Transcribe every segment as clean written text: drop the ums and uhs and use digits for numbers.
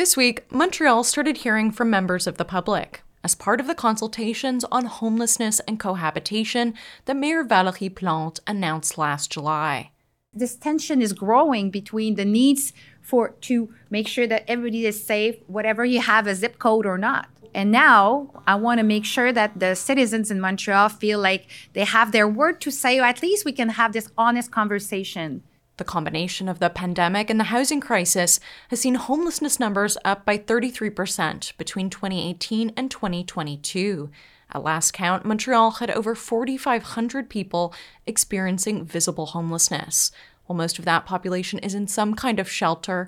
This week, Montreal started hearing from members of the public as part of the consultations on homelessness and cohabitation that Mayor Valérie Plante announced last July. This tension is growing between the needs to make sure that everybody is safe, whatever you have a zip code or not. And now I want to make sure that the citizens in Montreal feel like they have their word to say, or at least we can have this honest conversation. The combination of the pandemic and the housing crisis has seen homelessness numbers up by 33% between 2018 and 2022. At last count, Montreal had over 4,500 people experiencing visible homelessness. While most of that population is in some kind of shelter,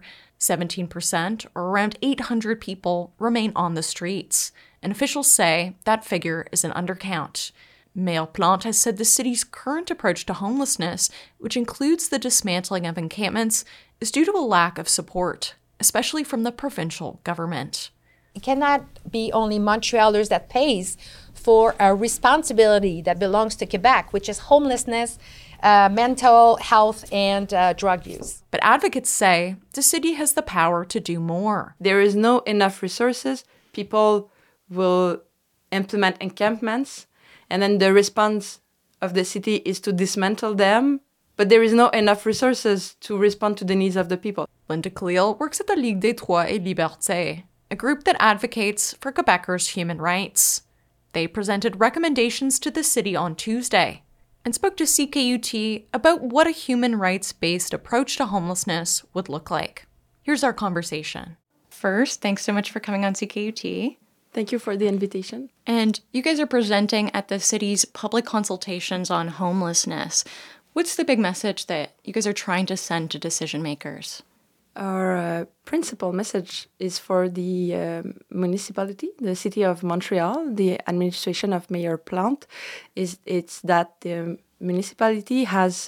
17%, or around 800 people, remain on the streets. And officials say that figure is an undercount. Mayor Plante has said the city's current approach to homelessness, which includes the dismantling of encampments, is due to a lack of support, especially from the provincial government. It cannot be only Montrealers that pays for a responsibility that belongs to Quebec, which is homelessness, mental health, and drug use. But advocates say the city has the power to do more. There is no enough resources. People will implement encampments, and then the response of the city is to dismantle them, but there is no enough resources to respond to the needs of the people. Linda Khalil works at the Ligue des Droits et Libertés, a group that advocates for Quebecers' human rights. They presented recommendations to the city on Tuesday and spoke to CKUT about what a human rights-based approach to homelessness would look like. Here's our conversation. First, thanks so much for coming on CKUT. Thank you for the invitation. And you guys are presenting at the city's public consultations on homelessness. What's the big message that you guys are trying to send to decision makers? Our principal message is for the municipality, the city of Montreal, the administration of Mayor Plante. It's that the municipality has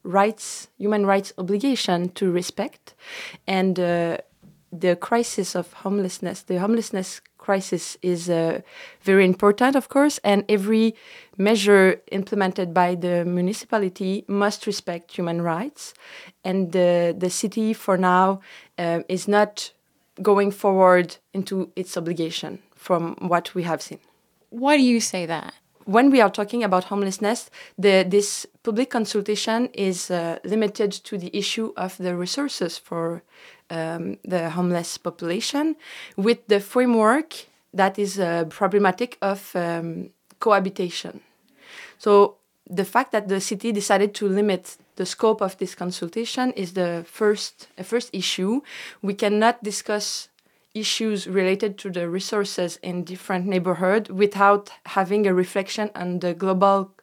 human rights obligation to respect, and the crisis of homelessness, the homelessness crisis is very important, of course, and every measure implemented by the municipality must respect human rights. And the city, for now, is not going forward into its obligation from what we have seen. Why do you say that? When we are talking about homelessness, this public consultation is limited to the issue of the resources for the homeless population, with the framework that is problematic of cohabitation. So the fact that the city decided to limit the scope of this consultation is the first issue. We cannot discuss issues related to the resources in different neighborhoods without having a reflection on the global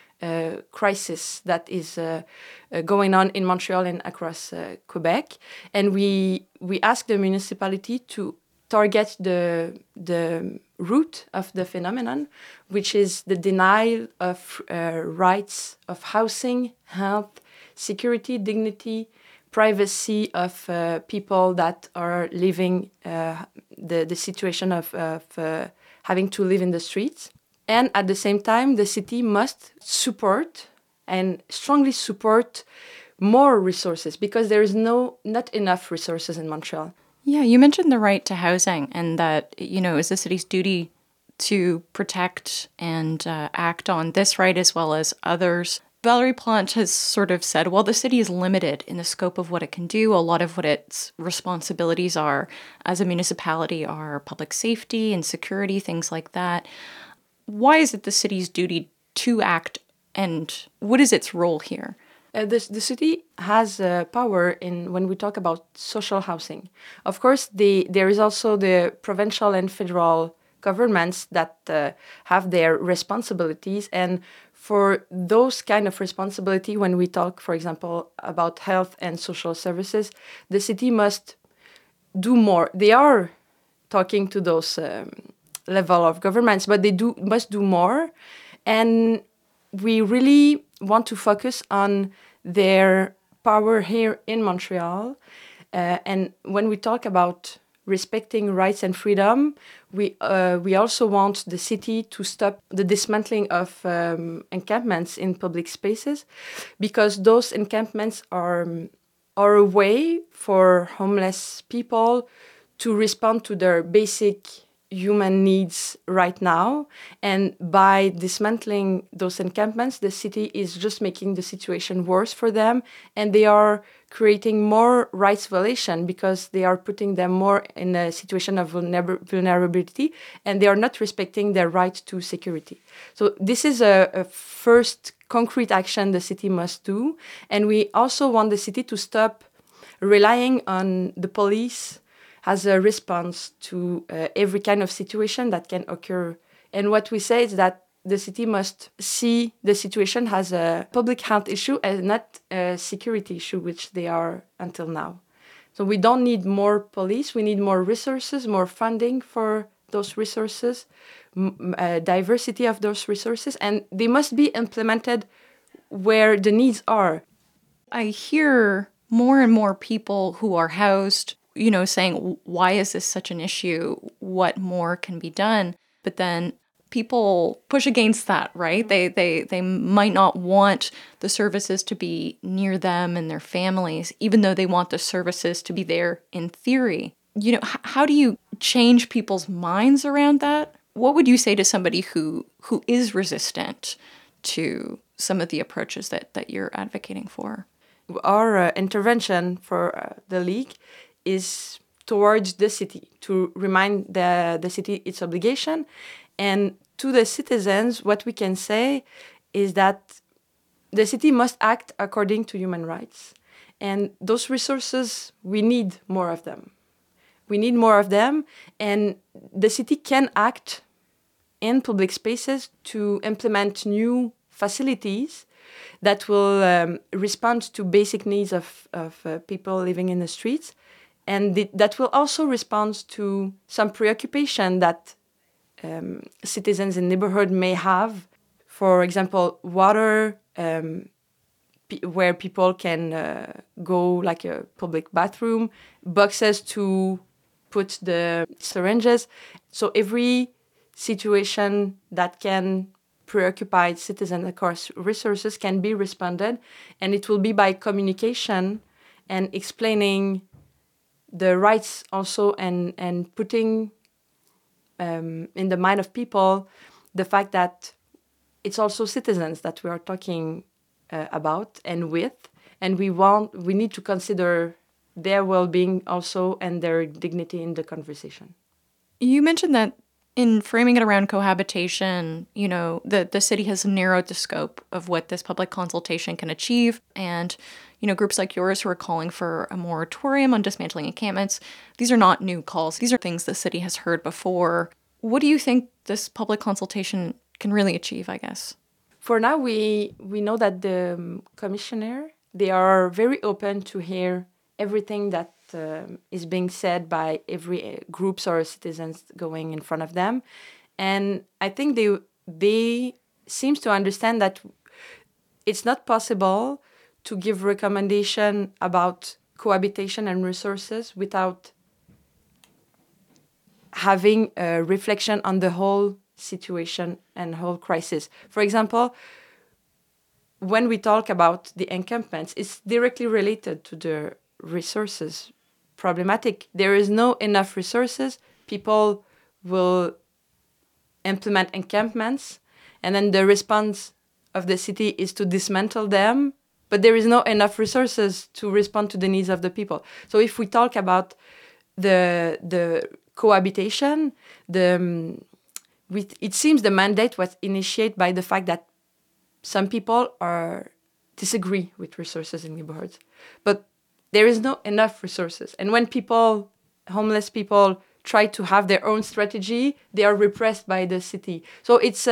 crisis that is going on in Montreal and across Quebec. And we ask the municipality to target the root of the phenomenon, which is the denial of rights of housing, health, security, dignity, privacy of people that are living the situation of having to live in the streets. And at the same time, the city must support and strongly support more resources, because there is not enough resources in Montreal. Yeah, you mentioned the right to housing, and that, it was the city's duty to protect and act on this right as well as others. Valérie Plante has sort of said, well, the city is limited in the scope of what it can do. A lot of what its responsibilities are as a municipality are public safety and security, things like that. Why is it the city's duty to act, and what is its role here? The city has power in when we talk about social housing. Of course, there is also the provincial and federal governments that have their responsibilities. And for those kind of responsibility, when we talk, for example, about health and social services, the city must do more. They are talking to those level of governments, but they must do more. And we really want to focus on their power here in Montreal. And when we talk about respecting rights and freedom, we also want the city to stop the dismantling of encampments in public spaces, because those encampments are a way for homeless people to respond to their basic human needs right now. And by dismantling those encampments, the city is just making the situation worse for them, and they are creating more rights violation because they are putting them more in a situation of vulnerability, and they are not respecting their right to security. So this is a first concrete action the city must do. And we also want the city to stop relying on the police as a response to every kind of situation that can occur. And what we say is that the city must see the situation as a public health issue and not a security issue, which they are until now. So we don't need more police, we need more resources, more funding for those resources, diversity of those resources, and they must be implemented where the needs are. I hear more and more people who are housed, saying, why is this such an issue? What more can be done? But then people push against that, right? They might not want the services to be near them and their families, even though they want the services to be there in theory. How do you change people's minds around that? What would you say to somebody who is resistant to some of the approaches that you're advocating for? Our intervention for the League is towards the city, to remind the city its obligation. And to the citizens, what we can say is that the city must act according to human rights. And those resources, we need more of them. We need more of them, and the city can act in public spaces to implement new facilities that will respond to basic needs of people living in the streets, and that will also respond to some preoccupation that citizens in neighborhood may have. For example, water, where people can go, like a public bathroom, boxes to put the syringes. So every situation that can preoccupy citizens across resources can be responded, and it will be by communication and explaining the rights also, and putting in the mind of people the fact that it's also citizens that we are talking about and with, and we need to consider their well-being also and their dignity in the conversation. You mentioned that in framing it around cohabitation, the city has narrowed the scope of what this public consultation can achieve. And, groups like yours who are calling for a moratorium on dismantling encampments, these are not new calls. These are things the city has heard before. What do you think this public consultation can really achieve, I guess? For now, we know that the commissioner, they are very open to hear everything that is being said by every groups or citizens going in front of them. And I think they seems to understand that it's not possible to give recommendation about cohabitation and resources without having a reflection on the whole situation and whole crisis. For example, when we talk about the encampments, it's directly related to the resources problematic. There is no enough resources. People will implement encampments, and then the response of the city is to dismantle them, but there is no enough resources to respond to the needs of the people. So if we talk about the cohabitation, it seems the mandate was initiated by the fact that some people disagree with resources in neighborhoods, but there is not enough resources. And when homeless people try to have their own strategy, they are repressed by the city. So it's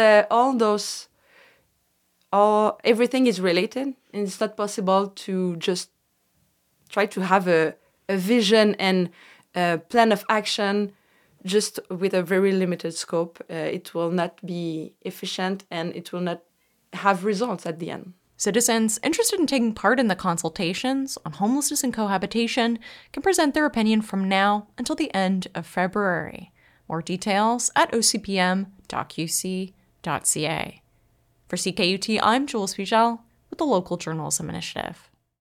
everything is related, and it's not possible to just try to have a vision and a plan of action just with a very limited scope. It will not be efficient, and it will not have results at the end. Citizens interested in taking part in the consultations on homelessness and cohabitation can present their opinion from now until the end of February. More details at ocpm.qc.ca. For CKUT, I'm Jules Fugel with the Local Journalism Initiative.